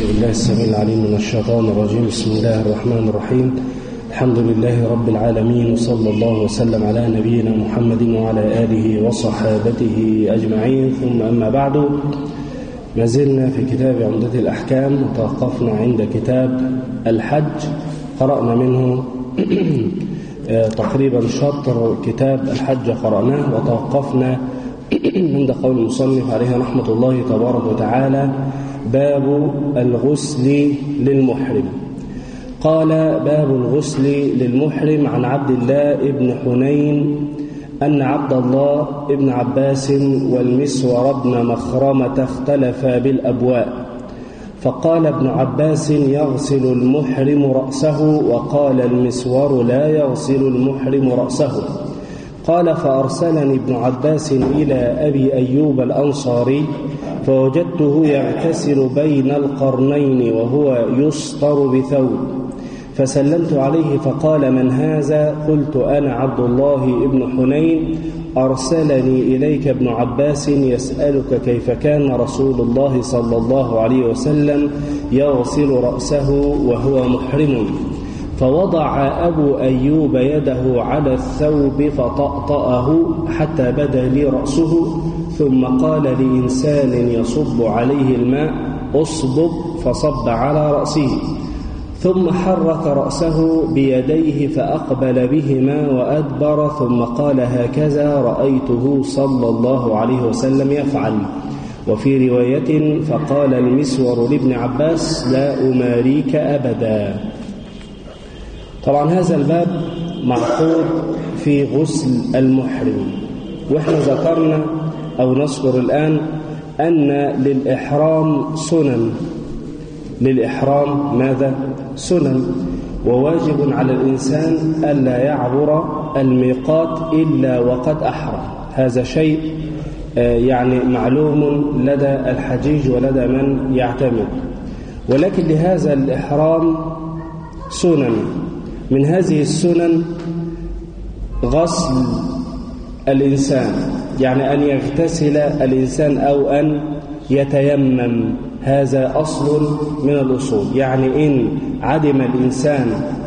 بالله السميع العليم من الشيطان الرجيم. بسم الله الرحمن الرحيم. الحمد لله رب العالمين، وصلى الله وسلم على نبينا محمد وعلى آله وصحابته أجمعين، ثم أما بعد. ما زلنا في كتاب عمدة الأحكام، وتوقفنا عند كتاب الحج. قرأنا منه تقريبا شطر كتاب الحج قرأناه، وتوقفنا عند قول المصنف عليه رحمة الله تبارك وتعالى: باب الغسل للمحرم. قال: باب الغسل للمحرم. عن عبد الله بن حنين أن عبد الله بن عباس والمسور بن مخرمة اختلفا بالأبواء، فقال ابن عباس: يغسل المحرم رأسه، وقال المسور: لا يغسل المحرم رأسه. قال: فأرسلني ابن عباس إلى أبي أيوب الأنصاري، فوجدته يغتسل بين القرنين وهو يسطر بثوب، فسلمت عليه فقال: من هذا؟ قلت: أنا عبد الله بن حنين، أرسلني إليك ابن عباس يسألك كيف كان رسول الله صلى الله عليه وسلم يغسل رأسه وهو محرم. فوضع أبو أيوب يده على الثوب فطأطأه حتى بدا لي رأسه، ثم قال لإنسان يصب عليه الماء: أصبب، فصب على رأسه، ثم حرك رأسه بيديه فأقبل بهما وأدبر، ثم قال: هكذا رأيته صلى الله عليه وسلم يفعل. وفي رواية: فقال المسور لابن عباس: لا أماريك أبدا. طبعا هذا الباب معقود في غسل المحرم، وإحنا ذكرنا أو نذكر الآن أن للإحرام سنن. للإحرام ماذا؟ سنن، وواجب على الإنسان ألا يعبر الميقات إلا وقد أحرم. هذا شيء يعني معلوم لدى الحجيج ولدى من يعتمد. ولكن لهذا الإحرام سنن. من هذه السنن غسل الإنسان، يعني أن يغتسل الإنسان أو أن يتيمم. هذا أصل من الأصول، يعني إن عدم الإنسان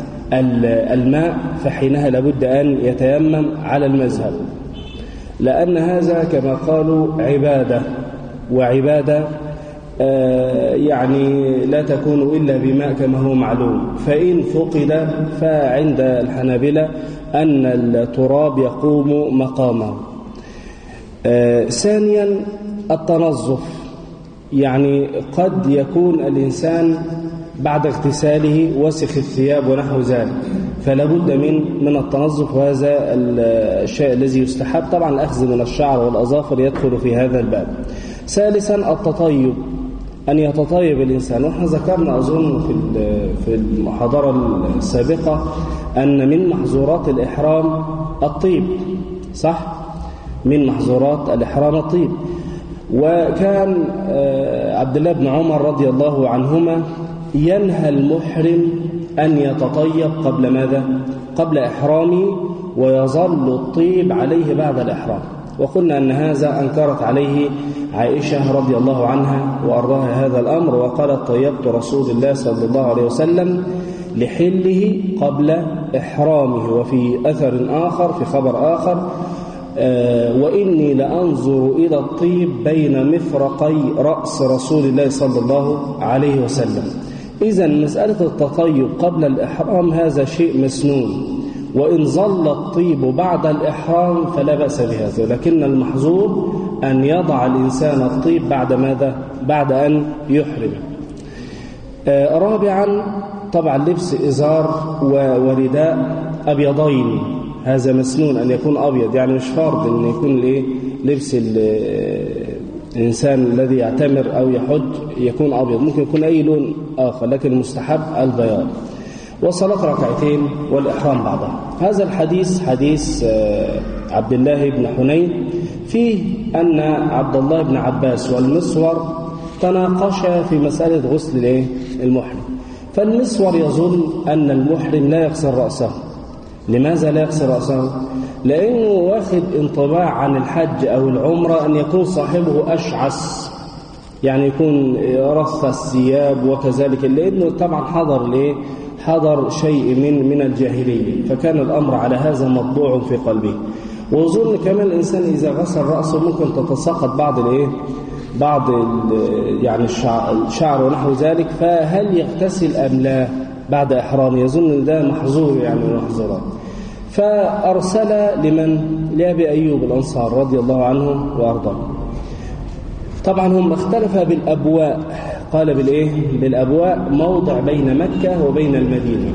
الماء فحينها لابد أن يتيمم على المذهب، لأن هذا كما قالوا عبادة، وعبادة يعني لا تكون إلا بماء كما هو معلوم. فإن فقد فعند الحنابلة أن التراب يقوم مقامه. ثانيا التنظف، يعني قد يكون الإنسان بعد اغتساله وسخ الثياب ونحو ذلك، فلا بد من التنظف، وهذا الشيء الذي يستحب. طبعا الأخذ من الشعر والأظافر يدخل في هذا الباب. ثالثا التطيب، أن يتطيب الإنسان. وإحنا ذكرنا أظن في المحاضرة السابقة أن من محظورات الإحرام الطيب، صح؟ من محظورات الإحرام الطيب. وكان عبد الله بن عمر رضي الله عنهما ينهى المحرم أن يتطيب قبل ماذا؟ قبل إحرامه، ويظل الطيب عليه بعد الإحرام. وقلنا أن هذا أنكرت عليه عائشة رضي الله عنها وأرضاها هذا الأمر، وقالت: طيبت رسول الله صلى الله عليه وسلم لحله قبل إحرامه. وفي أثر آخر، في خبر آخر: وإني لأنظر إلى الطيب بين مفرقي رأس رسول الله صلى الله عليه وسلم. إذن مسألة التطيب قبل الإحرام هذا شيء مسنون، وإن ظل الطيب بعد الإحرام فلا بأس بهذا، لكن المحظور أن يضع الإنسان الطيب بعد ماذا؟ بعد أن يحرم. رابعا طبعا لبس إزار ورداء أبيضين، هذا مسنون أن يكون أبيض، يعني مش فرض أن يكون لبس الإنسان الذي يعتمر أو يحج يكون أبيض، ممكن يكون أي لون آخر، لكن المستحب البياض. وصلاة ركعتين والإحرام بعدها. هذا الحديث حديث عبد الله بن حنين فيه أن عبد الله بن عباس والمسور تناقشا في مسألة غسل المحرم. فالمسور يظن أن المحرم لا يغسل رأسه. لماذا لا يغسل رأسه؟ لأنه واخد انطباع عن الحج أو العمرة أن يكون صاحبه أشعث يعني يكون رث الثياب وكذلك، لأنه طبعا حضر شيء من الجاهلية، فكان الأمر على هذا مطبوع في قلبه. وأظن كمان الإنسان إذا غسل رأسه ممكن تتساقط بعض يعني الشعر ونحو ذلك، فهل يغتسل أم لا بعد إحرامه؟ يظن ده محظور يعني من المحظورات. فأرسل لأبي أيوب الأنصار رضي الله عنهم وأرضاه. طبعا هم اختلف بالأبواء، قال بالأبواء موضع بين مكة وبين المدينة،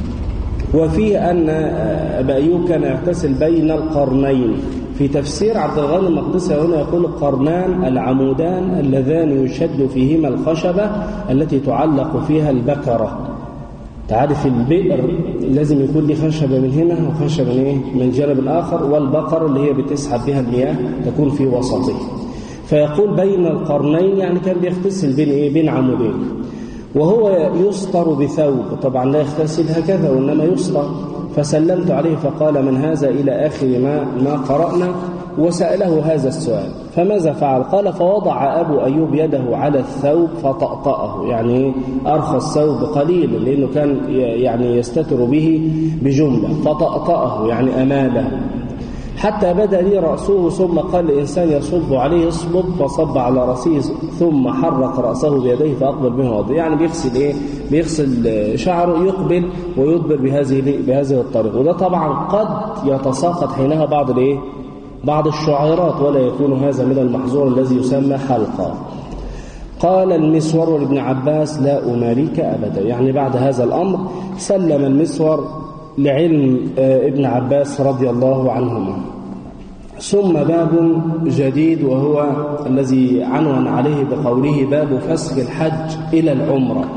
وفيه أن أبا أيوب كان يغتسل بين القرنين. في تفسير عبد الغني المقدسي هنا يقول القرنان العمودان اللذان يشد فيهما الخشبة التي تعلق فيها البكرة. تعرف البئر لازم يكون لي خشبة من هنا وخشبة من الجانب الآخر، والبقرة اللي هي بتسحب بها المياه تكون في وسطه. فيقول بين القرنين، يعني كان بيغتسل بين عمودين، وهو يسطر بثوب. طبعا لا يغتسل هكذا وإنما يسطر. فسلمت عليه فقال من هذا إلى آخر ما قرأنا، وسأله هذا السؤال. فماذا فعل؟ قال فوضع أبو أيوب يده على الثوب فطأطأه، يعني أرخى الثوب قليلا لأنه كان يعني يستتر به بجملة، فطأطأه يعني أماله حتى بدا لي رأسه. ثم قال الإنسان يصب عليه اصبب، فصب على رأسه ثم حرك رأسه بيديه فأقبل به وضع. يعني بيغسل شعره، يقبل ويدبر بهذه الطريقة. وده طبعا قد يتساقط حينها بعض الشعيرات، ولا يكون هذا من المحظور الذي يسمى حلقة. قال المسور لابن عباس لا أماريك أبدا، يعني بعد هذا الأمر سلم المسور لعلم ابن عباس رضي الله عنهما. ثم باب جديد وهو الذي عنون عليه بقوله باب فسخ الحج إلى العمرة.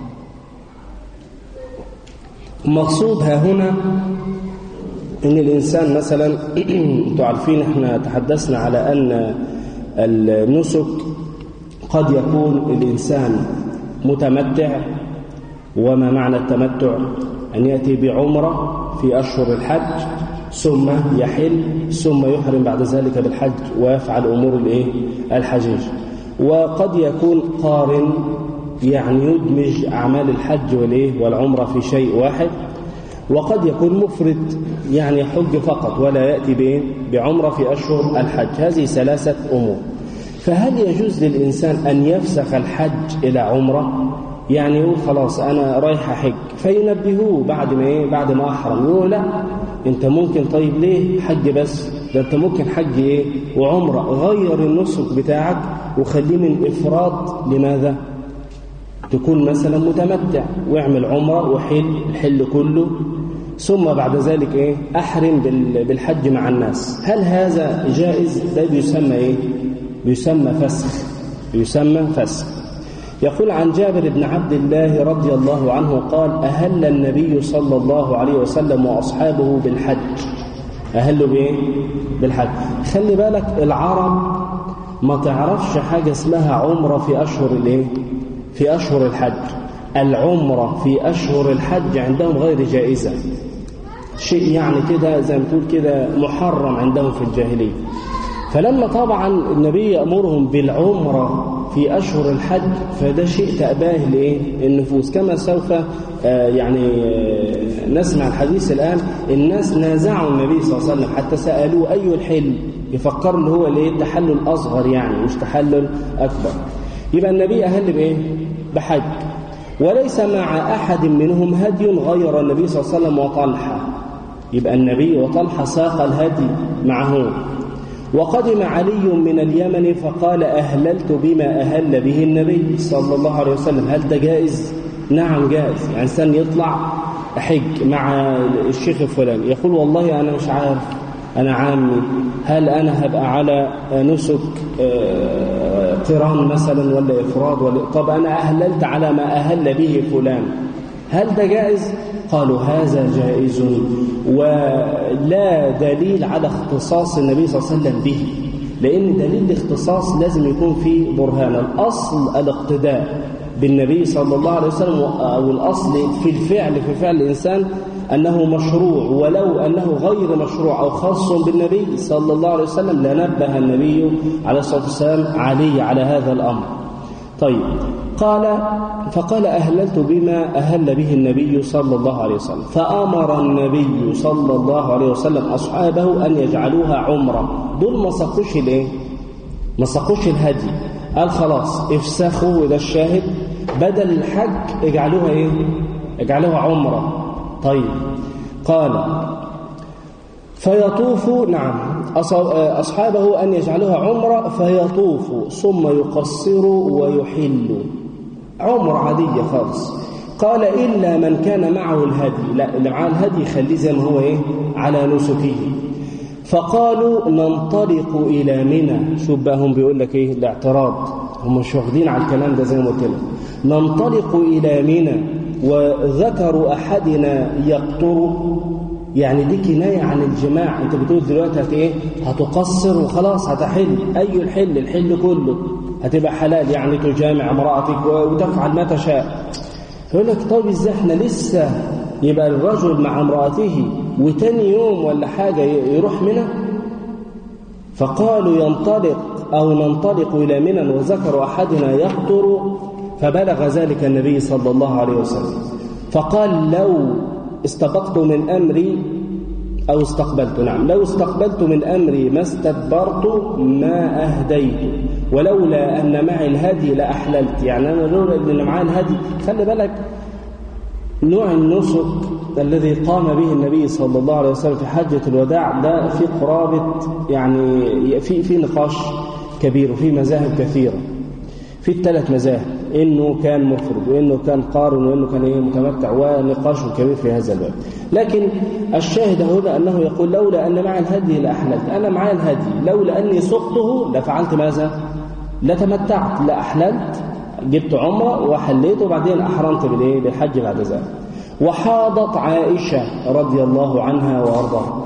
المقصود ها هنا إن الإنسان مثلا انتوا عارفين احنا تحدثنا على أن النسك قد يكون الإنسان متمتع. وما معنى التمتع؟ أن يأتي بعمرة في أشهر الحج ثم يحل ثم يحرم بعد ذلك بالحج ويفعل أمور الحجيج. وقد يكون قارن، يعني يدمج أعمال الحج والعمرة في شيء واحد. وقد يكون مفرد، يعني يحج فقط ولا يأتي بعمرة في أشهر الحج. هذه ثلاثة أمور. فهل يجوز للإنسان أن يفسخ الحج إلى عمرة؟ يعني يقول خلاص أنا رايح أحج، فينبهوه بعد ما أحرم، يقول لا أنت ممكن، طيب ليه حج بس؟ ده أنت ممكن حج وعمرة. غير النسك بتاعك وخليه من إفراد. لماذا؟ تكون مثلا متمتع واعمل عمرة وحل كله، ثم بعد ذلك أحرم بالحج مع الناس. هل هذا جائز؟ ده بيسمى فسخ. يقول عن جابر بن عبد الله رضي الله عنه قال أهل النبي صلى الله عليه وسلم وأصحابه بالحج. أهلوا بالحج. خلي بالك العرب ما تعرفش حاجة اسمها عمرة في أشهر الحج. العمرة في أشهر الحج عندهم غير جائزة، شيء يعني كده زي ما تقول كده محرم عندهم في الجاهلية. فلما طبعا النبي يأمرهم بالعمرة في أشهر الحج فده شيء تأباه النفوس، كما سوف يعني نسمع الحديث الآن. الناس نازعوا النبي صلى الله عليه وسلم حتى سألوه أي الحل، يفكر له هو التحلل الأصغر يعني مش تحلل أكبر. يبقى النبي أهل بحج، وليس مع أحد منهم هدي غير النبي صلى الله عليه وسلم وطلحة. يبقى النبي وطلحة ساق الهدي معه. وقدم علي من اليمن فقال أهللت بما أهل به النبي صلى الله عليه وسلم. هل ده جائز؟ نعم جائز. يعني إنسان يطلع حج مع الشيخ الفلاني يقول والله أنا مش عارف، أنا عامي، هل أنا هبقى على نسك قران مثلا ولا إفراد طب أنا أهللت على ما أهل به فلان، هل ده جائز؟ قالوا هذا جائز، ولا دليل على اختصاص النبي صلى الله عليه وسلم به، لأن دليل الاختصاص لازم يكون فيه برهان. الأصل الاقتداء بالنبي صلى الله عليه وسلم، أو الأصل في فعل الإنسان أنه مشروع، ولو أنه غير مشروع أو خاص بالنبي صلى الله عليه وسلم لنبه النبي عليه الصلاة والسلام عليه على هذا الأمر. طيب فقال أهللت بما أهل به النبي صلى الله عليه وسلم، فأمر النبي صلى الله عليه وسلم أصحابه أن يجعلوها عمرة. دول ما سقوش الايه؟ ما سقوش الهدي، قال خلاص افسخوا، وده الشاهد، بدل الحج اجعلوها ايه؟ اجعلوها عمرة. طيب قال فيطوفوا، نعم، أصحابه أن يجعلوها عمرة فيطوفوا ثم يقصروا ويحلوا عمرة عادية خالص. قال إلا من كان معه الهدي، لا، اللي معاه الهدي خليه زي ما هو ايه؟ على نسكه. فقالوا ننطلق إلى منى. شوف بقى هم بيقول لك ايه الاعتراض، هم مش واخدين على الكلام ده زي ما قلت لك. ننطلق إلى منى وذكر أحدنا يقطر، يعني دي كناية عن الجماع. انت بتقول دلوقتي هتقصر وخلاص هتحل. أي الحل كله هتبقى حلال، يعني تجامع امرأتك وتفعل ما تشاء. يقول لك طيب ازاي احنا لسه يبقى الرجل مع امرأته وتاني يوم ولا حاجة يروح منى؟ فقالوا ننطلق إلى منى وذكر أحدنا يقطر، فبلغ ذلك النبي صلى الله عليه وسلم فقال لو استبقت من أمري أو استقبلت، نعم، لو استقبلت من أمري ما استدبرت ما أهديت، ولولا أن معي الهدي لأحللت. يعني أنا لولا أن معي الهدي، خلي بالك نوع النسك الذي قام به النبي صلى الله عليه وسلم في حجة الوداع ده في قرابة، يعني في نقاش كبير وفي مذاهب كثيرة، في الثلاث مذاهب، إنه كان مفرد وإنه كان قارن وإنه كان متمتع، ونقاش كبير في هذا الباب. لكن الشاهد هنا أنه يقول لولا أن معي الهدي لأحللت. أنا معي الهدي، لولا أني سقته لفعلت ماذا؟ لتمتعت، لأحللت، جبت عمرة وحليت وبعدين أحرمت بالحج بعد ذلك. وحاضت عائشة رضي الله عنها وأرضاها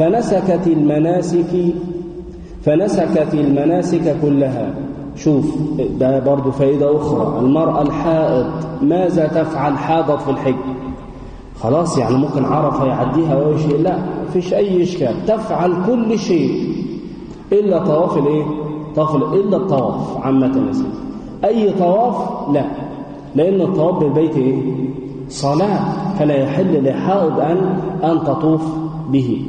فنسكت المناسك كلها. شوف ده برضو فائدة أخرى، المرأة الحائض ماذا تفعل؟ حاضت في الحج، خلاص يعني ممكن عرفة يعديها أو شيء، لا فيش أي إشكال، تفعل كل شيء إلا طواف إلا الطواف عامة نسيت. أي طواف لا، لأن الطواف بالبيت صلاة، فلا يحل لحائض أن تطوف به.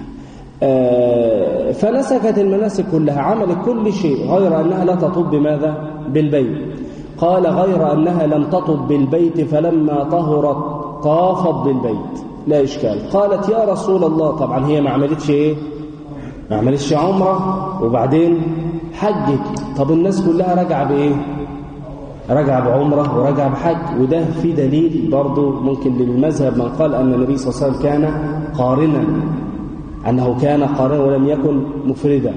فنسكت المناسك كلها، عملت كل شيء غير أنها لا تطوف بماذا؟ بالبيت. قال غير أنها لم تطوف بالبيت، فلما طهرت طافت بالبيت لا إشكال. قالت يا رسول الله، طبعا هي ما عملتش عمرة وبعدين حجت، طب الناس كلها رجع بعمرة ورجع بحج. وده في دليل برضو ممكن للمذهب من قال أن النبي صلى الله عليه وسلم كان قارنا، أنه كان قارنا ولم يكن مفردا.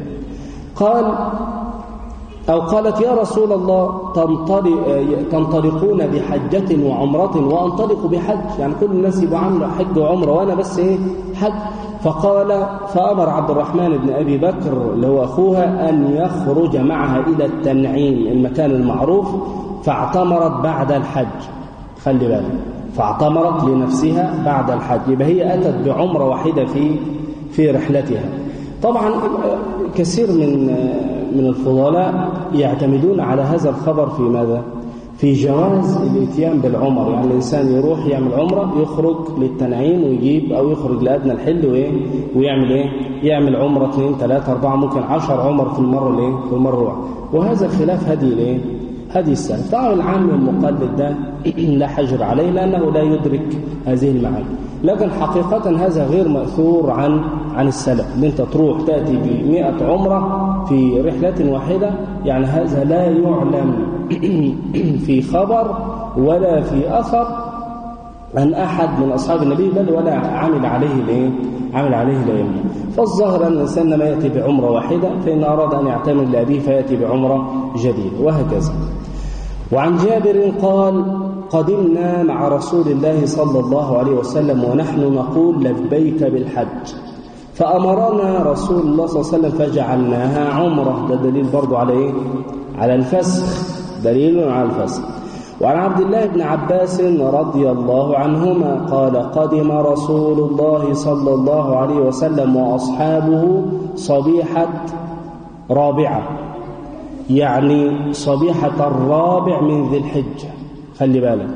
قالت يا رسول الله تنطلقون بحجة وعمرة وأنطلق بحج، يعني كل الناس يبقى عامله حج وعمرة وأنا بس حج. فأمر عبد الرحمن بن أبي بكر اللي هو أخوها أن يخرج معها إلى التنعيم، المكان المعروف، فاعتمرت بعد الحج. خلي بالك، فاعتمرت لنفسها بعد الحج، يبقى هي أتت بعمرة واحدة في رحلتها. طبعا كثير من الفضلاء يعتمدون على هذا الخبر في ماذا؟ في جواز الاتيان بالعمر، يعني الإنسان يروح يعمل عمرة، يخرج للتنعيم ويجيب، أو يخرج لأدنى الحل ويعمل يعمل عمرة 2 3 4 ممكن 10 عمر في المرة وهذا خلاف هدي السلف. طبعا العام المقلد ده لا حجر عليه لأنه لا يدرك هذه المعاني، لكن حقيقة هذا غير مأثور عن السلف، ان انت تروح تأتي ب100 عمرة في رحلة واحدة، يعني هذا لا يعلم في خبر ولا في أثر عن أحد من أصحاب النبي، بل ولا عمل عليه الأئمة. فالظاهر أن الإنسان لما يأتي بعمرة واحدة، فإن أراد أن يعتمر لأبيه فيأتي بعمرة جديدة، وهكذا. وعن جابر قال قدمنا مع رسول الله صلى الله عليه وسلم ونحن نقول لبيك بالحج، فأمرنا رسول الله صلى الله عليه وسلم فجعلناها عمرة. ده دليل برضو على الفسخ، دليل على الفسخ. وعن عبد الله بن عباس رضي الله عنهما قال قدم رسول الله صلى الله عليه وسلم وأصحابه صبيحة رابعة، يعني صبيحة الرابع من ذي الحجة، خلي بالك،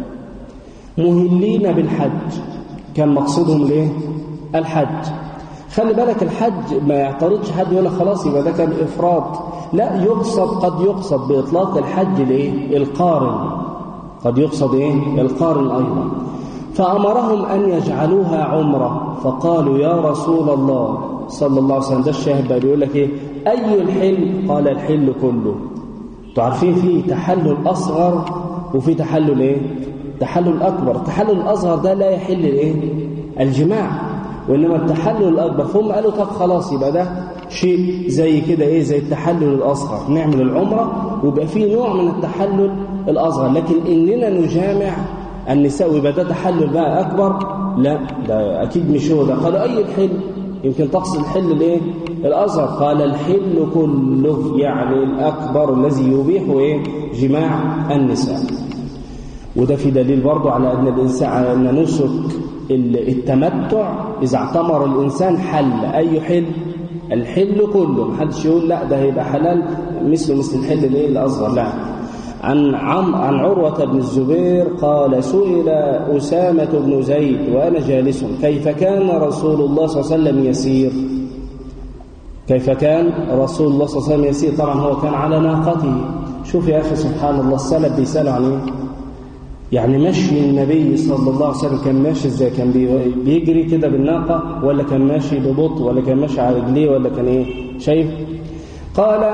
مهلين بالحج، كان مقصودهم ليه؟ الحج. خلي بالك الحج ما يعترضش حد يقول خلاص يبقى ده كان إفراد، لا، يقصد، قد يقصد بإطلاق الحج ليه؟ القارن، قد يقصد إيه؟ القارن أيضا. فأمرهم أن يجعلوها عمرة، فقالوا يا رسول الله صلى الله عليه وسلم، ده الشاهد بقى بيقول لك إيه؟ أي الحل؟ قال الحل كله. تعرفين فيه تحلل أصغر وفي تحلل إيه؟ تحلل أكبر. التحلل الأصغر ده لا يحل الإيه؟ الجماع، وإنما التحلل الأكبر. فهم قالوا طب خلاص يبقى ده شيء زي كده إيه؟ زي التحلل الأصغر، نعمل العمرة ويبقى فيه نوع من التحلل الأصغر، لكن إننا نجامع النساء ويبقى ده تحلل بقى أكبر، لا، ده أكيد مش هو ده. قالوا أي الحل؟ يمكن تقصد الحل الإيه؟ الأصغر. قال الحل كله، يعني الأكبر الذي يبيح إيه؟ جماع النساء. وده في دليل برضو على أن الإنسان، على أن نسك التمتع إذا اعتمر الإنسان حل. أي حل؟ الحل كله، محدش يقول لا ده هيبقى حلال مثل الحل الإيه؟ الأصغر، لا. عن عروة بن الزبير قال سئل أسامة بن زيد وأنا جالس كيف كان رسول الله صلى الله عليه وسلم يسير؟ كيف كان رسول الله صلى الله عليه وسلم يسير؟ طبعا هو كان على ناقته. شوف يا أخي سبحان الله، السلف بيسألوا عن إيه؟ يعني مشي النبي صلى الله عليه وسلم كان ماشي ازاي؟ كان بيجري كده بالناقة، ولا كان ماشي ببطء، ولا كان ماشي على رجليه، ولا كان ايه؟ شايف؟ قال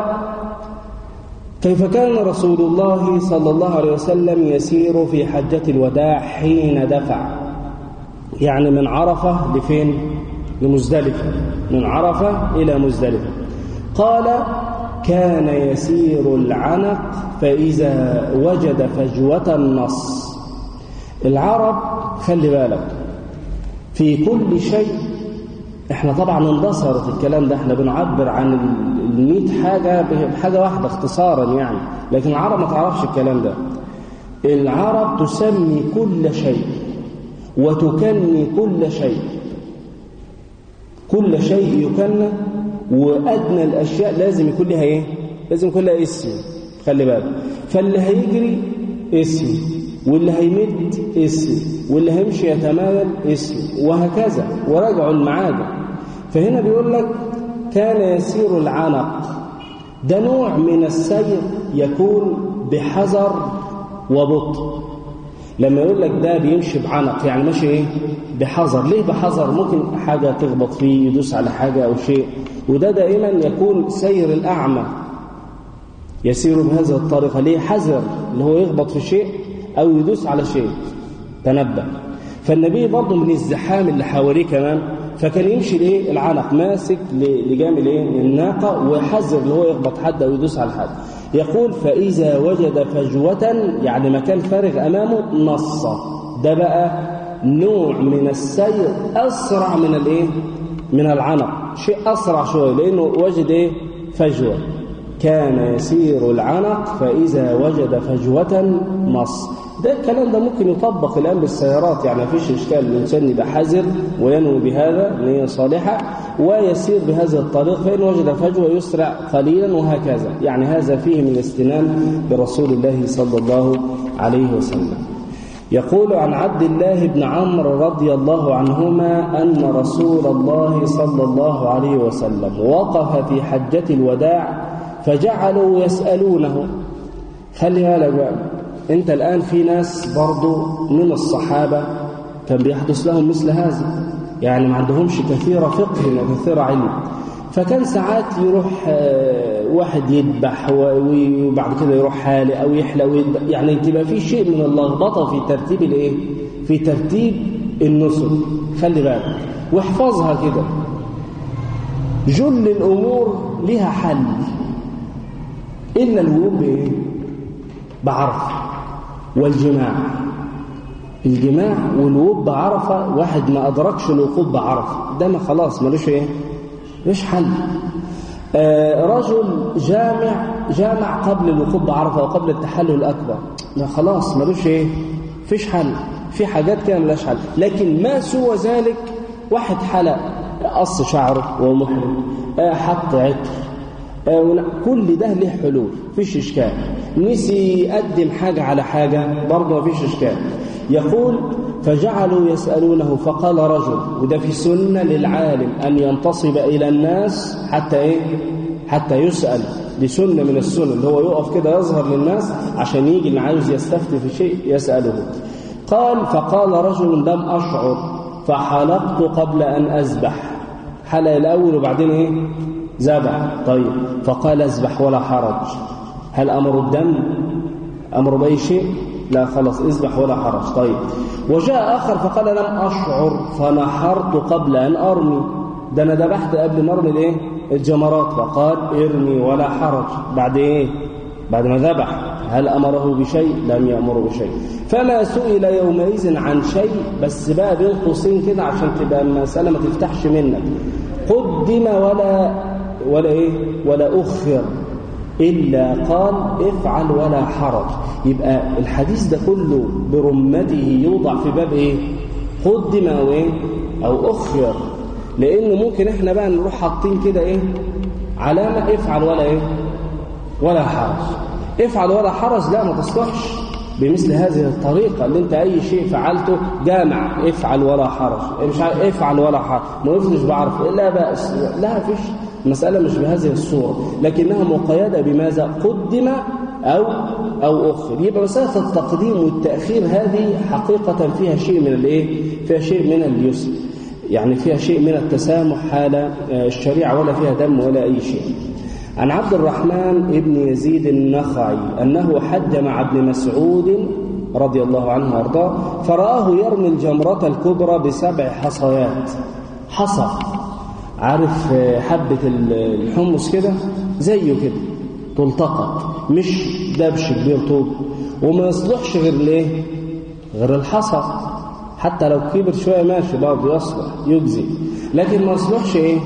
كيف كان رسول الله صلى الله عليه وسلم يسير في حجة الوداع حين دفع، يعني من عرفة لفين؟ لمزدلفة، من عرفة إلى مزدلفة. قال كان يسير العنق فإذا وجد فجوة النص. العرب خلي بالك في كل شيء، احنا طبعا اندثرت الكلام ده، احنا بنعبر عن 100 حاجة بحاجة واحدة اختصارا يعني، لكن العرب ما تعرفش الكلام ده. العرب تسمي كل شيء وتكني كل شيء، كل شيء يكنى، وأدنى الأشياء لازم يكون لها إيه؟ لازم يكون لها اسم، خلي بالك. فاللي هيجري اسم، واللي هيمد اسم، واللي هيمشي يتمايل اسم، وهكذا، وراجعوا المعادة. فهنا بيقول لك كان يسير العنق، ده نوع من السير يكون بحذر وبطء. لما يقول لك ده بيمشي بعنق يعني ماشي ايه؟ بحذر. ليه بحذر؟ ممكن حاجة تخبط فيه، يدوس على حاجة أو شيء، وده دائما يكون سير الأعمى، يسير بهذه الطريقة. ليه؟ حذر، اللي هو يخبط في شيء أو يدوس على شيء، تنبه. فالنبي برضه من الزحام اللي حواليه كمان، فكان يمشي ليه؟ العنق، ماسك لجام الايه؟ الناقة، وحذر اللي هو يخبط حد أو يدوس على حد. يقول فإذا وجد فجوة، يعني مكان فارغ أمامه، نص. ده بقى نوع من السير أسرع من الايه؟ من العنق، شيء أسرع شوية، لأنه وجد ايه؟ فجوة. كان يسير العنق فإذا وجد فجوة نص. ده الكلام ده ممكن يطبق الآن بالسيارات، يعني مفيش إشكال، الإنسان يبقى حذر وينوي بهذا نية صالحة ويسير بهذه الطريق، فإن وجد فجوة يسرع قليلا، وهكذا. يعني هذا فيه من الاستنان برسول الله صلى الله عليه وسلم. يقول عن عبد الله بن عمرو رضي الله عنهما أن رسول الله صلى الله عليه وسلم وقف في حجة الوداع فجعلوا يسألونه. خلي بالك بقى، انت الآن في ناس برضو من الصحابة كان بيحدث لهم مثل هذا، يعني ما عندهمش كثيرة فقه وكثيرة علم، فكان ساعات يروح واحد يذبح وبعد كده يروح حالق أو يحلق، يعني تبقى في شيء من اللخبطة في ترتيب الايه؟ في ترتيب النسك. خلي بالك واحفظها كده، جل الأمور لها حل إلا الوقوف بإيه؟ بعرفة والجماع. الجماع والوقوف بعرفة، واحد ما أدركش الوقوف بعرفة ده ما خلاص ملوش إيه؟ مش حل. رجل جامع قبل الوقوف بعرفة وقبل التحلل الأكبر، ما خلاص ملوش إيه؟ فيش حل. في حاجات كده ملاش حل. لكن ما سوى ذلك، واحد حلق، قص شعره وهو محرم، حط عطر، كل ده له حلول، فيش إشكال. نسي يقدم حاجة على حاجة برضه فيش إشكال. يقول فجعلوا يسألونه فقال رجل، وده في سنة للعالم أن ينتصب إلى الناس حتى إيه؟ حتى يسأل، دي سنة من السنة، اللي هو يقف كده يظهر للناس عشان يجي اللي عاوز يستفتي في شيء يسأله. قال فقال رجل لم أشعر فحلقت قبل أن أذبح، حلق الأول وبعدين إيه؟ ذبح. طيب فقال اذبح ولا حرج. هل أمر الدم؟ أمر بأي شيء؟ لا خلاص اذبح ولا حرج. طيب وجاء آخر فقال لم أشعر فنحرت قبل أن أرمي، ده أنا ذبحت قبل ما أرمي الإيه؟ الجمرات، فقال ارمي ولا حرج. بعد إيه؟ بعد ما ذبح. هل أمره بشيء؟ لم يأمره بشيء. فما سئل يومئذ عن شيء، بس بقى بين قوسين كده عشان تبقى المسألة ما تفتحش منك، قدم ولا إيه؟ ولا أخر، إلا قال افعل ولا حرج. يبقى الحديث ده كله برمته يوضع في باب إيه؟ قدم أو إيه؟ أو أخر، لأنه ممكن إحنا بقى نروح حاطين كده إيه؟ علامة افعل ولا إيه؟ ولا حرج. افعل ولا حرج لا، ما تصلحش بمثل هذه الطريقة اللي انت اي شيء فعلته جامع افعل ولا حرج، مش عارف افعل ولا حرج، ما وقفتش بعرف لا بأس، لا فيش، المسألة مش بهذه الصورة، لكنها مقيدة بماذا؟ قدم أو أخر. يبقى مسألة التقديم والتأخير هذه حقيقة فيها شيء من الايه؟ فيها شيء من اليسر، يعني فيها شيء من التسامح حال الشريعة، ولا فيها دم ولا أي شيء. عن عبد الرحمن بن يزيد النخعي أنه حج مع ابن مسعود رضي الله عنه وارضاه، فرآه يرمي الجمرة الكبرى ب7 حصيات. حصى، عارف حبة الحمص كده زيه كده تلتقط، مش دبش كبير طوب، وما يصلحش غير ليه؟ غير الحصى، حتى لو كبر شوية ماشي برضه يصلح يجزي، لكن ما يصلحش ايه؟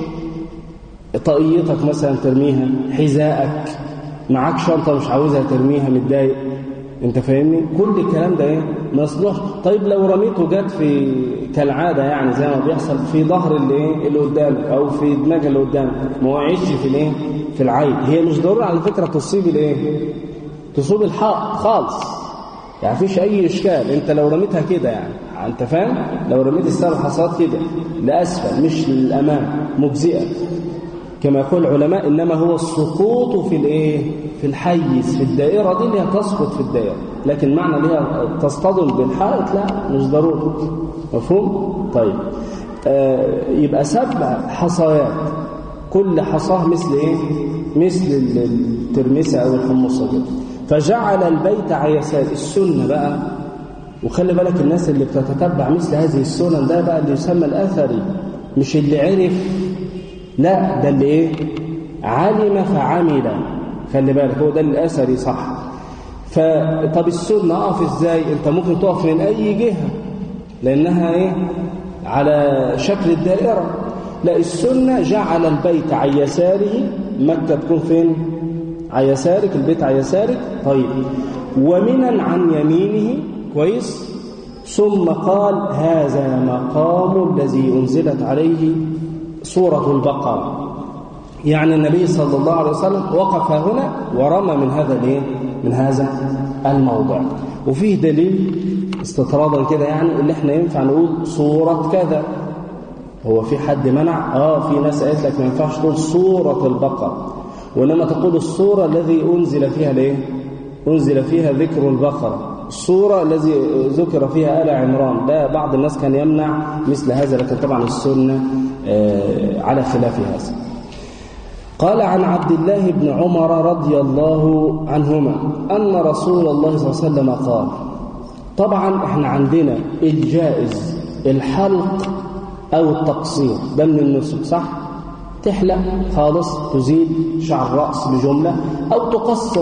طاقيتك مثلا ترميها، حذائك، معاك شنطة مش عاوزها ترميها متضايق، انت فاهمني؟ كل الكلام ده ايه؟ ما يصلحش. طيب لو رميته جت في كالعادة يعني زي ما بيحصل في ظهر اللي قدامك او في دماغ اللي قدامك، ما وقعش في الايه؟ في العين. هي مش ضروري على فكرة تصيب الايه؟ تصيب الحائط خالص، يعني فيش اي اشكال. انت لو رميتها كده يعني انت فاهم، لو رميت ال7 حصات كده لاسفل مش للامام مجزئه كما يقول العلماء، انما هو السقوط في الايه؟ في الحيز، في الدائره دي اللي هتسقط في الدائره، لكن معنى اللي هي تصطدم بالحائط لا، مش ضروري. مفهوم؟ طيب يبقى 7 حصيات، كل حصاه مثل ايه؟ مثل الترمسه او الحمصه كده. فجعل البيت على يسار. السنه بقى، وخلي بالك الناس اللي بتتتبع مثل هذه السنن ده بقى اللي يسمى الاثري، مش اللي عرف، لا ده اللي ايه؟ علم فعمل، خلي بالك هو ده الاثري صح. طب السنه اقف ازاي؟ انت ممكن تقف من اي جهه لانها ايه؟ على شكل الدائره. لا، السنه جعل البيت عن يساره، مكه تكون فين؟ على يسارك، البيت على يسارك. طيب ومنا عن يمينه، كويس. ثم قال هذا مقام الذي أنزلت عليه سورة البقرة، يعني النبي صلى الله عليه وسلم وقف هنا ورمى من هذا الموضع. وفيه دليل استطرادا كده يعني اللي احنا ينفع نقول سورة كذا. هو في حد منع؟ في ناس قالت لك ما ينفعش تقول سورة البقرة، وإنما تقول السورة الذي أنزل فيها أنزل فيها ذكر البقرة، السورة الذي ذكر فيها آل عمران. ده بعض الناس كان يمنع مثل هذا، لكن طبعا السنة على خلاف هذا. قال عن عبد الله بن عمر رضي الله عنهما أن رسول الله صلى الله عليه وسلم قال، طبعا احنا عندنا الجائز الحلق أو التقصير، ده من النسك صح؟ تحلق خالص تزيل شعر الرأس بجملة، أو تقصر.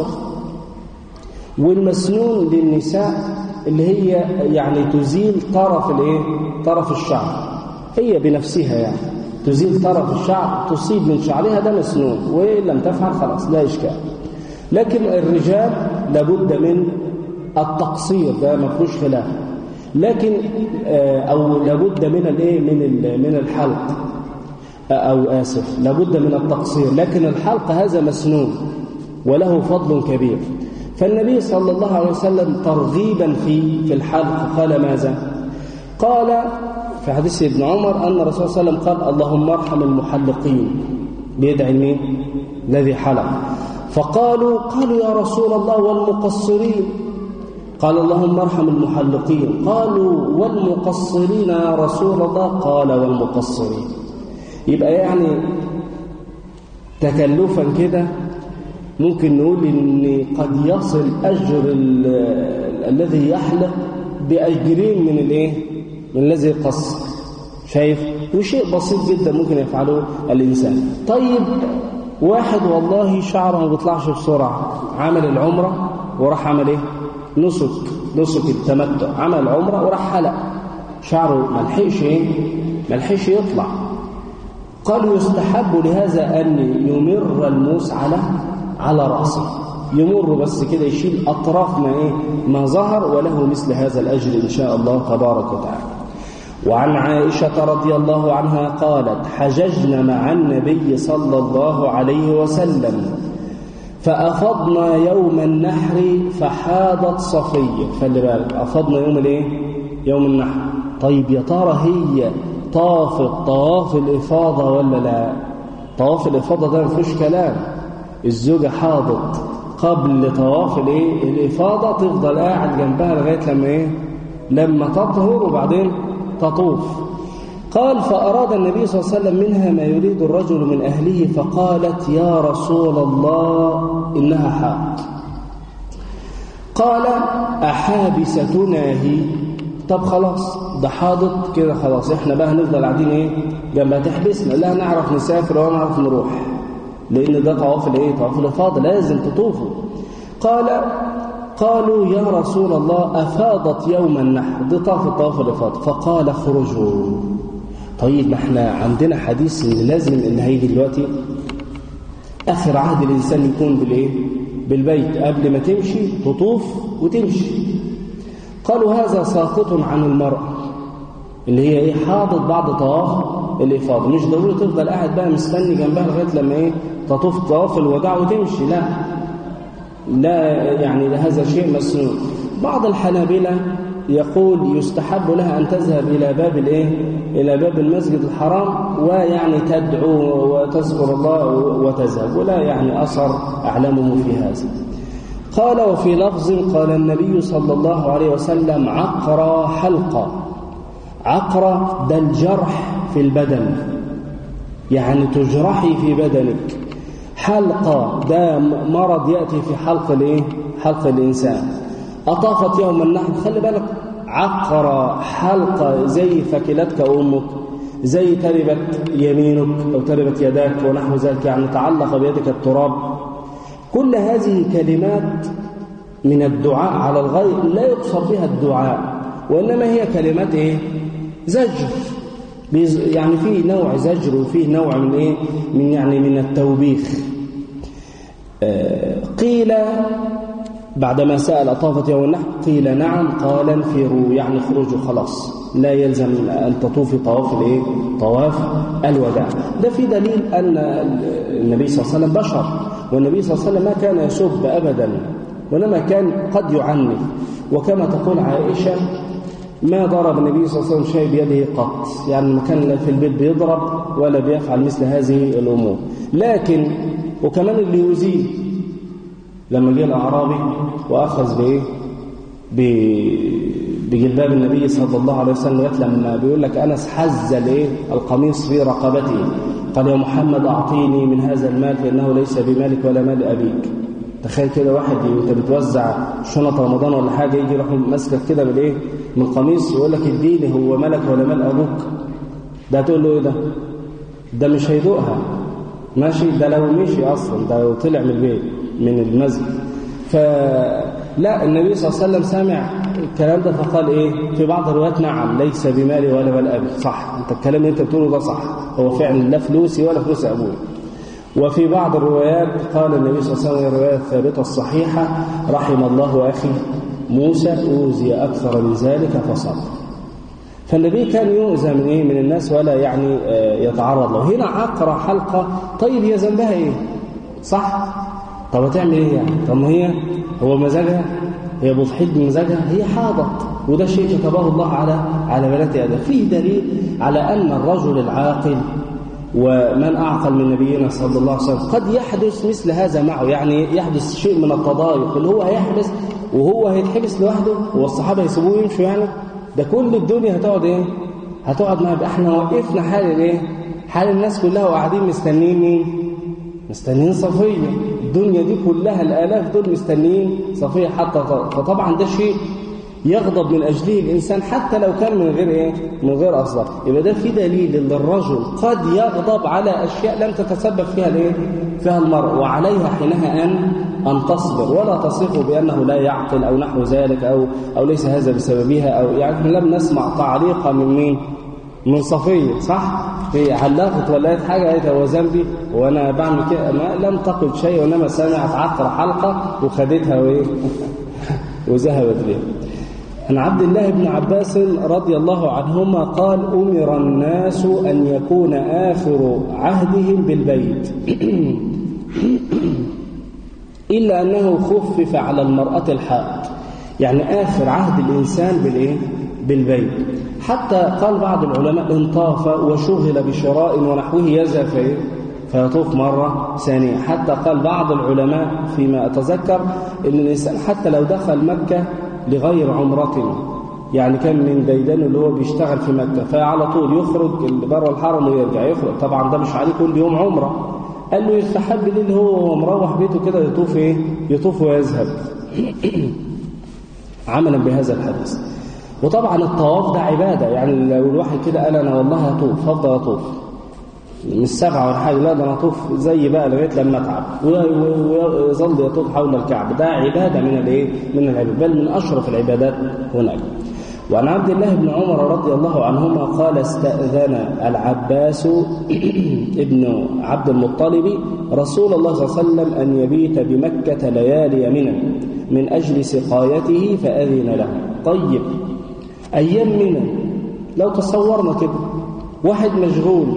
والمسنون للنساء اللي هي يعني تزيل طرف الشعر، هي بنفسها يعني تزيل طرف الشعر، تصيب من شعرها، ده مسنون، وإن لم تفعل خلاص لا إشكال. لكن الرجال لابد من التقصير، ده ما فيهوش خلاف، لكن أو لابد من الحلق. أو آسف لابد من التقصير، لكن الحلق هذا مسنون وله فضل كبير. فالنبي صلى الله عليه وسلم ترغيبا في الحلق قال ماذا؟ قال في حديث ابن عمر أن الرسول صلى الله عليه وسلم قال اللهم ارحم المحلقين، بيدعي مين؟ الذي حلق. فقالوا يا رسول الله والمقصرين؟ قال اللهم ارحم المحلقين. قالوا والمقصرين يا رسول الله؟ قال والمقصرين. يبقى يعني تكلفا كده ممكن نقول ان قد يصل اجر الذي يحلق باجرين من الايه؟ من الذي يقصر. شايف؟ وشيء بسيط جدا ممكن يفعله الانسان. طيب واحد والله شعره ما بيطلعش بسرعه، عمل العمره وراح عمل ايه؟ نسك التمتع، عمل العمره وراح حلق شعره، ما لحقش يطلع. قالوا يستحب لهذا أن يمر الموس على رأسه، يمر بس كده يشيل أطراف ما ظهر، وله مثل هذا الأجر إن شاء الله تبارك وتعالى. وعن عائشة رضي الله عنها قالت حججنا مع النبي صلى الله عليه وسلم فأفضنا يوم النحر فحاضت صفية. خلي بالك، أفضنا يوم النحر. طيب يا ترى هي طواف الإفاضة ولا لا؟ طواف الإفاضة ده مفيش كلام، الزوجة حاضت قبل طواف الإفاضة تفضل قاعد جنبها لغاية لما تطهر وبعدين تطوف. قال فأراد النبي صلى الله عليه وسلم منها ما يريد الرجل من أهله، فقالت يا رسول الله إنها حاض. قال أحابستنا هي؟ طب خلاص ده حاضت كده، خلاص احنا بقى هنفضل قاعدين جنبها تحبسنا؟ لا، نعرف نسافر ولا نعرف نروح، لان ده طواف طواف الافاضه لازم تطوفوا. قالوا يا رسول الله افاضت يوم النحر، دي طواف الافاضه. فقال اخرجوا. طيب ما احنا عندنا حديث ان لازم ان هيجي دلوقتي اخر عهد الانسان يكون بالبيت، قبل ما تمشي تطوف وتمشي. قالوا هذا ساقط عن المرأة اللي هي حاضت بعد طواف الإفاضة، مش ضروري تفضل قاعد بقى مستني جنبها لغاية لما تطوف طواف الوداع وتمشي، لا يعني هذا شيء مسنون. بعض الحنابلة يقول يستحب لها أن تذهب إلى باب المسجد الحرام ويعني تدعو وتذكر الله وتذهب، ولا أثر أعلمه في هذا. قال وفي لفظ قال النبي صلى الله عليه وسلم عقرى حلقة. عقرى ده الجرح في البدن، يعني تجرحي في بدنك. حلقة ده مرض يأتي في حلق الإنسان. أطافت يوم النحر، خلي بالك، عقرى حلقة زي فكلتك أمك، زي تربت يمينك أو تربت يداك ونحو ذلك، يعني تعلق بيدك التراب. كل هذه كلمات من الدعاء على الغير، لا يقصد بها الدعاء، وإنما هي كلمات زجر، يعني فيه نوع زجر وفيه نوع من التوبيخ. قيل بعدما سأل أطافت يوم النحر قيل نعم، قال انفروا، يعني خرجوا خلاص، لا يلزم أن تطوفي طواف الوداع. ده في دليل أن النبي صلى الله عليه وسلم بشر، والنبي صلى الله عليه وسلم ما كان يسب أبدا، وإنما كان قد يعنف. وكما تقول عائشة ما ضرب النبي صلى الله عليه وسلم شيء بيده قط، يعني ما كان في البيت بيضرب ولا بيفعل مثل هذه الأمور. لكن وكمان اللي يزيد لما جاء الأعرابي وأخذ بجلباب النبي صلى الله عليه وسلم، لما بيقول لك أنس حز القميص في رقبته، قال يا محمد أعطيني من هذا المال فإنه ليس بمالك ولا مال أبيك. تخيل كده واحد وانت بتوزع شنط رمضان ولا حاجة يجي يروح ماسكك كده من القميص يقول لك اديني، هو مالك ولا مال أبوك؟ ده تقول له ايه ده مش هيدوقها ماشي، ده لو مشي أصلا، ده لو طلع من البيت من المسجد. فلا، النبي صلى الله عليه وسلم سمع الكلام ده فقال في بعض الروايات نعم ليس بمالي ولا مال أبي. صح، انت الكلام اللي انت بتقوله ده صح، هو فعلا لا فلوسي ولا فلوس أبوي. وفي بعض الروايات قال النبي صلى الله عليه وسلم، الرواية الثابتة الصحيحة، رحم الله أخي موسى أوذي أكثر من ذلك فصبر. فالنبي كان يؤذى من إيه؟ من الناس ولا يعني يتعرض له. هنا عقرة حلقة، طيب هي ذنبها إيه؟ صح؟ طب هتعمل إيه يعني؟ طب ما هو مزاجها، هي بتحيد بمزاجها، هي حاضت، وده شيء كتبه الله على بنات آدم. فيه دليل على أن الرجل العاقل ومن أعقل من نبينا صلى الله عليه وسلم قد يحدث مثل هذا معه، يعني يحدث شيء من التضايق اللي هو هيحبس وهو هيتحبس لوحده، والصحابة يسيبوه يمشوا يعني، ده كل الدنيا هتقعد إيه؟ هتقعد معاه. احنا وقفنا حال الإيه؟ حال الناس كلها وقاعدين مستنيين مين؟ مستنيين صفية. الدنيا دي كلها الآلاف دول مستنيين صفية حتى فطبعا ده شيء يغضب من أجله الإنسان حتى لو كان من غير إيه؟ من غير قصد. يبقى ده في دليل أن الرجل قد يغضب على أشياء لم تتسبب فيها الإيه؟ فيها المرء، وعليها حينها أن تصبر ولا تصفه بأنه لا يعقل أو نحو ذلك أو ليس هذا بسببها، أو يعني لم نسمع تعليقا من مين؟ من صفية، صح؟ هي علقت ولا حاجة قالت هو ذنبي وأنا بعمل كده، ما لم تقل شيء، وإنما سمعت عقر حلقة وخدتها وإيه؟ وذهبت بها. عن عبد الله بن عباس رضي الله عنهما قال: أمر الناس أن يكون آخر عهدهم بالبيت إلا أنه خفف على المرأة الحائض، يعني آخر عهد الإنسان بالإيه؟ بالبيت. حتى قال بعض العلماء إن طاف وشغل بشراء ونحوه يذهب فيطوف مرة ثانية. حتى قال بعض العلماء فيما أتذكر إن الإنسان حتى لو دخل مكة لغير عمرة، يعني كان من ديدانه اللي هو بيشتغل في مكة، فعلى طول يخرج بره الحرم ويرجع يخرج، طبعا ده مش عليه كل يوم عمرة، قال له يستحب ليه اللي هو مروح بيته كده يطوف إيه؟ يطوف ويذهب عملا بهذا الحديث. وطبعا الطواف ده عبادة، يعني لو الواحد كده قال أنا والله هطوف، هفضل أطوف مش 7 ولا حاجة، لا ده أنا أطوف زي بقى لغاية لما أتعب ويظل يطوف حول الكعبة، ده عبادة من الإيه؟ من العبادة، بل من أشرف العبادات هناك. وعن عبد الله بن عمر رضي الله عنهما قال: استأذن العباس ابن عبد المطلب رسول الله صلى الله عليه وسلم أن يبيت بمكة ليالي منى من أجل سقايته فأذن له. طيب أيام منى لو تصورنا كده واحد مشغول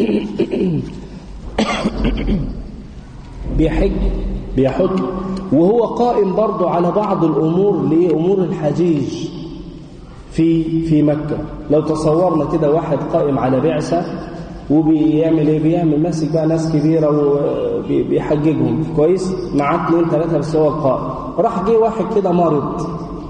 بيحج وهو قائم برضه على بعض الأمور لأمور الحجيج في مكة. لو تصورنا كده واحد قائم على بعثة وبيعمل ايه؟ بيعمل ماسك بقى ناس كبيرة وبيحججهم كويس مع 2 3 بس هو القائم. راح جه واحد كده مرض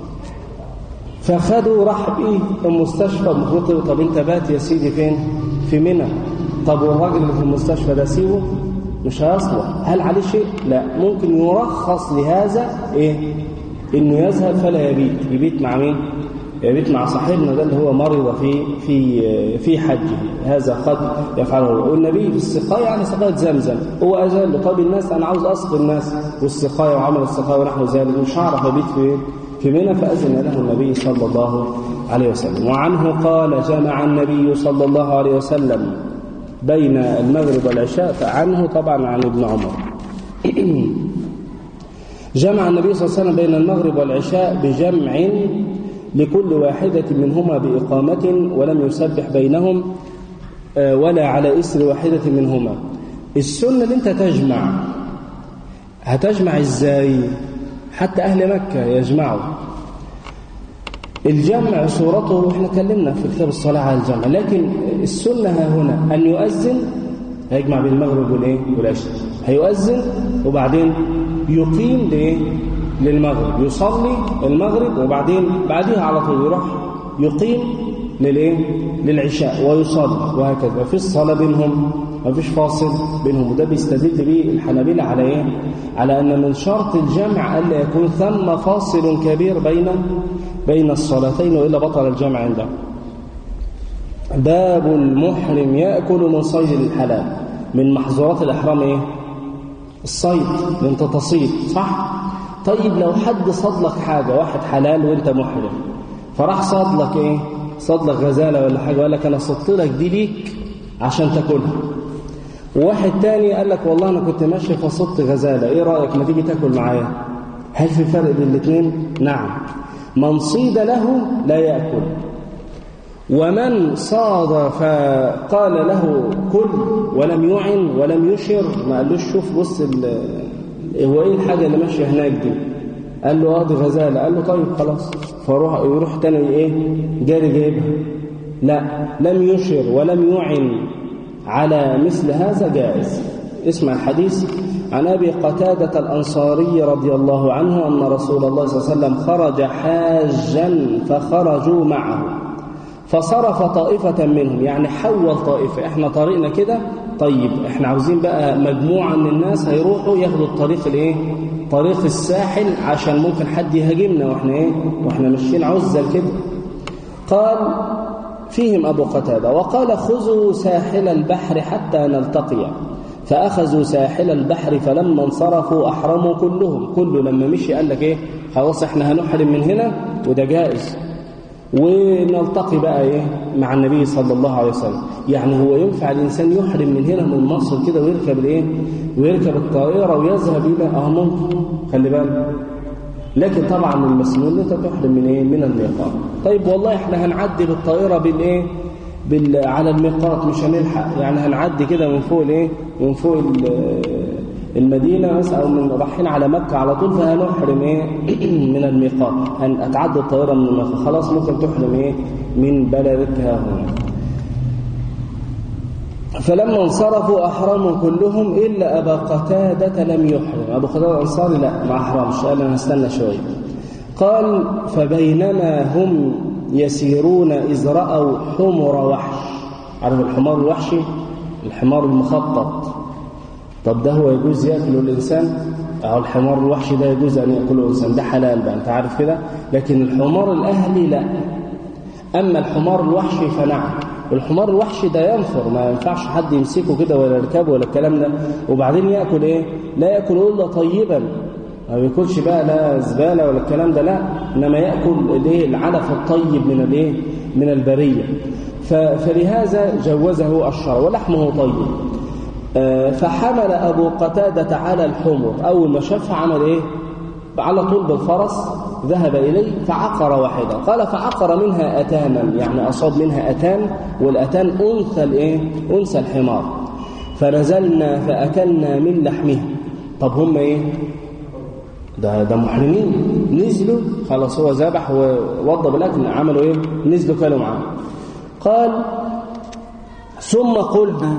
فخده راح بيه المستشفى المفروض. طب انت بات يا سيدي فين؟ في منى. طب والراجل اللي في المستشفى ده سيبه؟ مش هيصلح. هل عليه شيء؟ لا. ممكن يرخص لهذا ايه؟ انه يذهب فلا يبيت مع مين؟ يبيت مع صاحبنا ده اللي هو مرض في حجه. هذا قد يفعله. والنبي في السقاية يعني سقاية زمزم هو أذن له. طب الناس أنا عاوز أسقي الناس والسقاية وعمل السقاية ونحو ذلك مش هعرف أبيت في منى، فأذن له النبي صلى الله عليه وسلم. وعنه قال: جمع النبي صلى الله عليه وسلم بين المغرب والعشاء. فعنه طبعا عن ابن عمر جمع النبي صلى الله عليه وسلم بين المغرب والعشاء بجمع لكل واحدة منهما بإقامة ولم يسبح بينهم ولا على إسر واحدة منهما. السنة اللي انت هتجمع ازاي؟ حتى أهل مكة يجمعوا. الجمع صورته احنا كلمنا في كتاب الصلاة على الجمع، لكن السنة هنا أن يؤذن، هيجمع بين المغرب والعشاء، هيؤذن وبعدين يقيم للمغرب، يصلي المغرب وبعدين بعدها على طول يروح يقيم للعشاء ويصلي، وهكذا. في الصلاة بينهم ما فيش فاصل بينهم. وده بيستدل به الحنابلة على ايه؟ على أن من شرط الجمع ألا يكون ثم فاصل كبير بين الصلاتين، وإلا بطل الجمع عنده. باب المحرم يأكل من صيد الحلال. من محظورات الإحرام ايه؟ الصيد، من تصيد، صح؟ طيب لو حد صاد لك حاجة، واحد حلال وانت محرم، فراح صاد لك ايه؟ صاد لك غزالة ولا حاجة، وقال لك انا صدت لك دي ليك عشان تاكلها. وواحد تاني قال لك والله انا كنت ماشي فصدت غزالة، ايه رأيك ما تيجي تاكل معايا؟ هل في فرق بين الاثنين؟ نعم. من صيد له لا يأكل، ومن صاد فقال له كل ولم يعن ولم يشر، ما قالوش شوف بص هو ايه الحاجة اللي ماشية هناك دي، قال له دي غزالة، قال له طيب خلاص، يروح تاني ايه جاري جايبها. لا، لم يشر ولم يعن على مثل هذا جائز. اسمع الحديث: عن أبي قتادة الأنصاري رضي الله عنه أن رسول الله صلى الله عليه وسلم خرج حاجا فخرجوا معه فصرف طائفة منهم، يعني حول طائفة، احنا طريقنا كده، طيب احنا عاوزين بقى مجموعة من الناس هيروحوا ياخدوا الطريق الايه، طريق الساحل، عشان ممكن حد يهاجمنا واحنا ماشيين عزل كده. قال فيهم أبو قتادة وقال خذوا ساحل البحر حتى نلتقي، فأخذوا ساحل البحر فلما انصرفوا أحرموا كلهم، كله لما مشي قال لك ايه خلاص احنا هنحرم من هنا، وده جائز، ونلتقي بقى ايه مع النبي صلى الله عليه وسلم. يعني هو ينفع الإنسان يحرم من هنا من مصر كده ويركب الطائرة ويذهب إلى ممكن، خلي بالك، لكن طبعا المسنون انت تحرم من ايه، من الميقات. طيب والله احنا هنعدي بالطائرة على الميقات مش هنلحق، يعني هنعدي كده من فوق من فوق المدينة مثلا، او رايحين على مكة على طول، فهنحرم ايه من الميقات، هتعدي الطائرة من الميقات، خلاص ممكن تحرم ايه من بلدك هنا. فلما انصرفوا أحرموا كلهم إلا أبا قتادة لم يحرم. أبو قتادة الأنصاري لا ما أحرمش، قال أنا هستنى شوية. قال فبينما هم يسيرون إذ رأوا حمر وحش. عارف الحمار الوحشي، الحمار المخطط، طب ده هو يجوز يأكله الإنسان؟ أو الحمار الوحشي ده يجوز أن يأكله الإنسان، ده حلال بقى، أنت عارف كده. لكن الحمار الأهلي لا. أما الحمار الوحشي فنعم. الحمار الوحشي ده ينفر، ما ينفعش حد يمسكه كده ولا يركبه ولا الكلام ده. وبعدين يأكل ايه؟ لا يأكل إلا طيبا، ما بياكلش بقى لا زبالة ولا الكلام ده، لا، إنما يأكل الايه العلف الطيب من البرية. فلهذا جوزه الشرع ولحمه طيب. فحمل أبو قتادة على الحمر، أول ما شافها عمل ايه؟ على طول بالفرس ذهب إليه فعقر واحدة. قال فعقر منها أتانا، يعني أصاب منها أتان، والأتان أنثى الحمار. فنزلنا فأكلنا من لحمها. طب هم ايه؟ ده محرمين، نزلوا خلاص، هو ذبح ووضى بالأكل، عملوا ايه؟ نزلوا كلوا معاه. قال ثم قلنا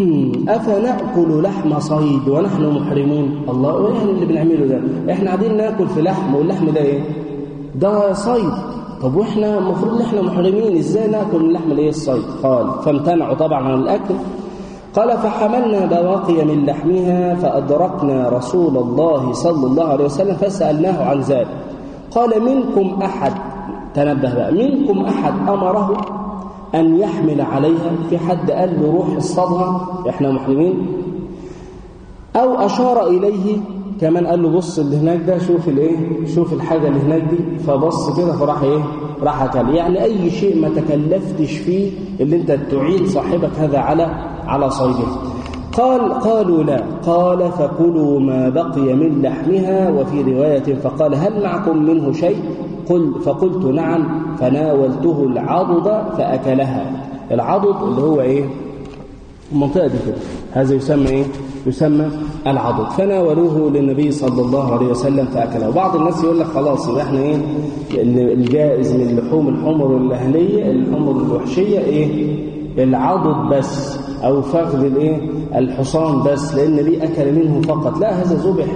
أفنأكل لحم صيد ونحن محرمون؟ الله، ايه اللي بنعمله ده؟ احنا قاعدين ناكل في لحم، واللحم ده ايه؟ ده صيد. طب واحنا المفروض ان احنا محرمين، ازاي ناكل من لحم الصيد؟ قال فامتنعوا طبعا عن الاكل. قال فحملنا بواقي من لحمها فأدركنا رسول الله صلى الله عليه وسلم فسألناه عن ذلك. قال منكم أحد، تنبه بقى، منكم أحد أمره أن يحمل عليها؟ في حد قال له روح اصطادها احنا محرمين؟ أو أشار إليه كمان، قال له بص اللي هناك ده، شوف الحاجة اللي هناك دي، فبص كده فراح راح أكل. يعني أي شيء ما تكلفتش فيه اللي انت تعين صاحبك هذا على صيده. قالوا لا. قال فكلوا ما بقي من لحمها. وفي رواية فقال هل معكم منه شيء؟ فقلت نعم. فناولته العضد فأكلها. العضد اللي هو المنطقة دي كده، هذا يسمى العضد. فناولوه للنبي صلى الله عليه وسلم فأكله. وبعض الناس يقول لك خلاص يبقى احنا الجائز من لحوم الحمر الأهلية، الحمر الوحشية العضد بس، أو فخذ الحصان بس، لأن دي أكل منه فقط. لا، هذا ذبح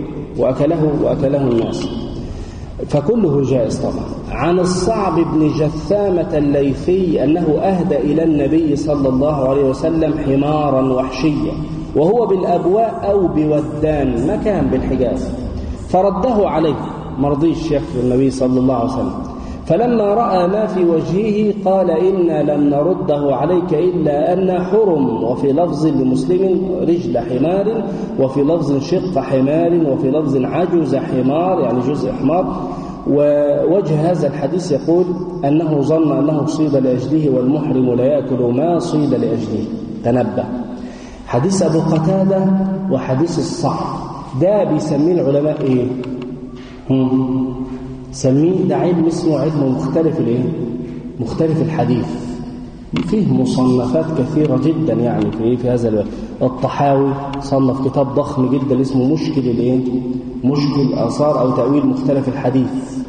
وأكله الناس، فكله جائز طبعا. عن الصعب بن جثامة الليثي أنه أهدى إلى النبي صلى الله عليه وسلم حمارا وحشيا وهو بالأبواء أو بودان، مكان بالحجاز، فرده عليه، مرضيش يكفر النبي صلى الله عليه وسلم. فلما رأى ما في وجهه قال إنا لم نرده عليك إلا أن حرم. وفي لفظ لمسلم رجل حمار، وفي لفظ شق حمار، وفي لفظ عجز حمار، يعني جزء حمار. ووجه هذا الحديث يقول أنه ظن أنه صيد لأجله، والمحرم لا يأكل ما صيد لأجله. تنبه، حديث أبو قتادة وحديث الصعب ده بيسميه العلماء سميه ده علم اسمه علم مختلف مختلف الحديث. فيه مصنفات كثيرة جدا يعني في هذا الباب. الطحاوي صنف كتاب ضخم جدا اسمه مشكل آثار أو تأويل مختلف الحديث.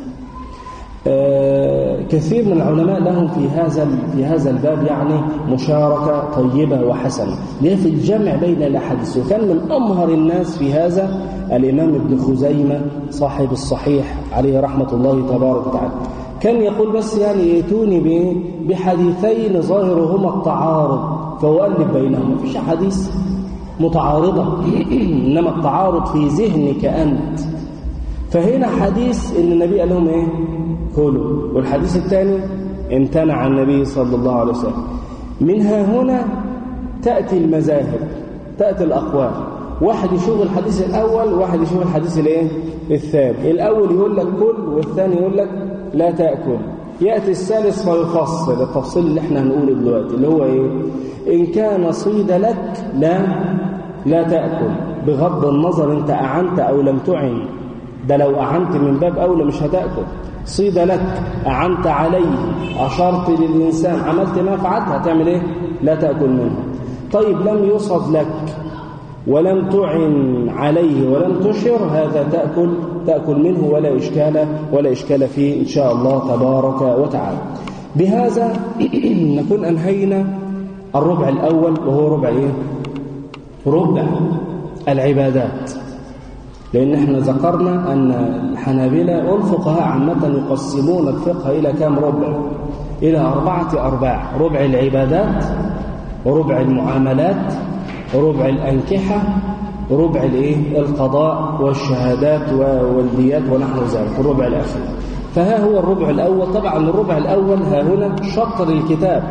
كثير من العلماء لهم في هذا الباب يعني مشاركة طيبة وحسنة، ليه في الجمع بين الأحاديث. وكان من أمهر الناس في هذا الإمام ابن خزيمة صاحب الصحيح عليه رحمة الله تبارك وتعالى. كان يقول بس يعني يأتوني بحديثين ظاهرهما التعارض فأؤلف بينهما. مفيش حديث متعارضة إنما التعارض في ذهنك أنت. فهنا حديث إن النبي قال لهم إيه؟ كلوا، والحديث الثاني امتنع النبي صلى الله عليه وسلم. منها هنا تأتي المذاهب، تأتي الأقوال، واحد يشوف الحديث الأول وواحد يشوف الحديث الثاني. الأول يقول لك كل والثاني يقول لك لا تأكل. يأتي الثالث فيفصل التفصيل اللي احنا هنقوله دلوقتي اللي هو إيه؟ إن كان صيد لك لا تأكل، بغض النظر أنت أعنت أو لم تعن. ده لو أعنت من باب أولى مش هتأكل. صيد لك، أعنت عليه، أشرت للإنسان، عملت ما فعلت، هتعمل إيه؟ لا تأكل منه. طيب لم يصد لك ولم تعن عليه ولم تشر، هذا تأكل منه ولا إشكال فيه إن شاء الله تبارك وتعالى. بهذا نكون أنهينا الربع الأول وهو ربع إيه؟ ربع العبادات. لأن احنا ذكرنا أن الحنابلة والفقهاء عامة يقسمون الفقه إلى كام ربع؟ إلى 4 أرباع: ربع العبادات، وربع المعاملات، وربع الأنكحة، وربع القضاء والشهادات والديات ونحو ذلك، الربع الأخير. فها هو الربع الأول. طبعا الربع الأول ها هنا شطر الكتاب،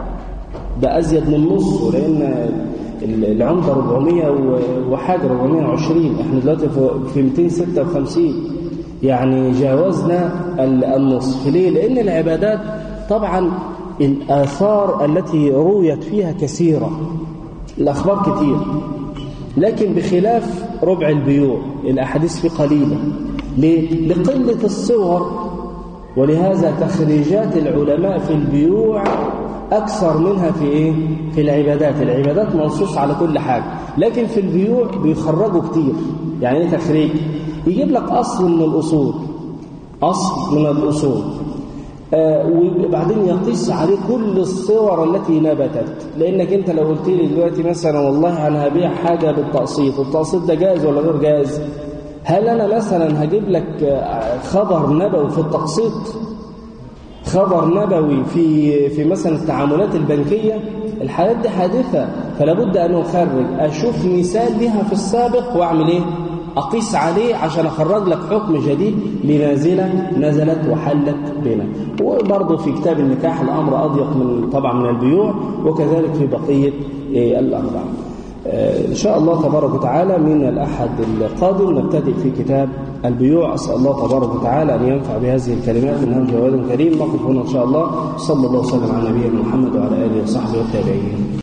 ده أزيد من نصه، لأن العمدة 400 وحاجة 420، احنا دلوقتي في 256، يعني جاوزنا النصف. ليه؟ لأن العبادات طبعا الآثار التي رويت فيها كثيرة، الأخبار كثير، لكن بخلاف ربع البيوع الأحاديث فيه قليلة. ليه؟ لقلة الصور. ولهذا تخريجات العلماء في البيوع أكثر منها في العبادات. العبادات منصوص على كل حاجة، لكن في البيوع بيخرجوا كتير. يعني ايه تخريج؟ يجيب لك أصل من الأصول، وبعدين يقيس عليه كل الصور التي نبتت. لأنك أنت لو قلت لي دلوقتي مثلا والله أنا هبيع حاجة بالتقسيط، التقسيط ده جائز ولا غير جائز؟ هل أنا مثلا هجيب لك خبر نبوي في التقسيط، خبر نبوي في مثلا التعاملات البنكية؟ الحالات دي حادثة، فلا بد أن أخرج، أشوف مثال لها في السابق وأعمل إيه؟ أقيس عليه عشان أخرج لك حكم جديد لنازلة نزلت وحلت بنا. وبرضه في كتاب النكاح الأمر أضيق طبعا من البيوع، وكذلك في بقية الأربعة. إن شاء الله تبارك وتعالى من الأحد القادم نبتدئ في كتاب البيوع. أسأل الله تبارك وتعالى أن ينفع بهذه الكلمات إنها جواد كريم. نقف هنا إن شاء الله. صلى الله وسلم على نبينا محمد وعلى آله وصحبه والتابعين.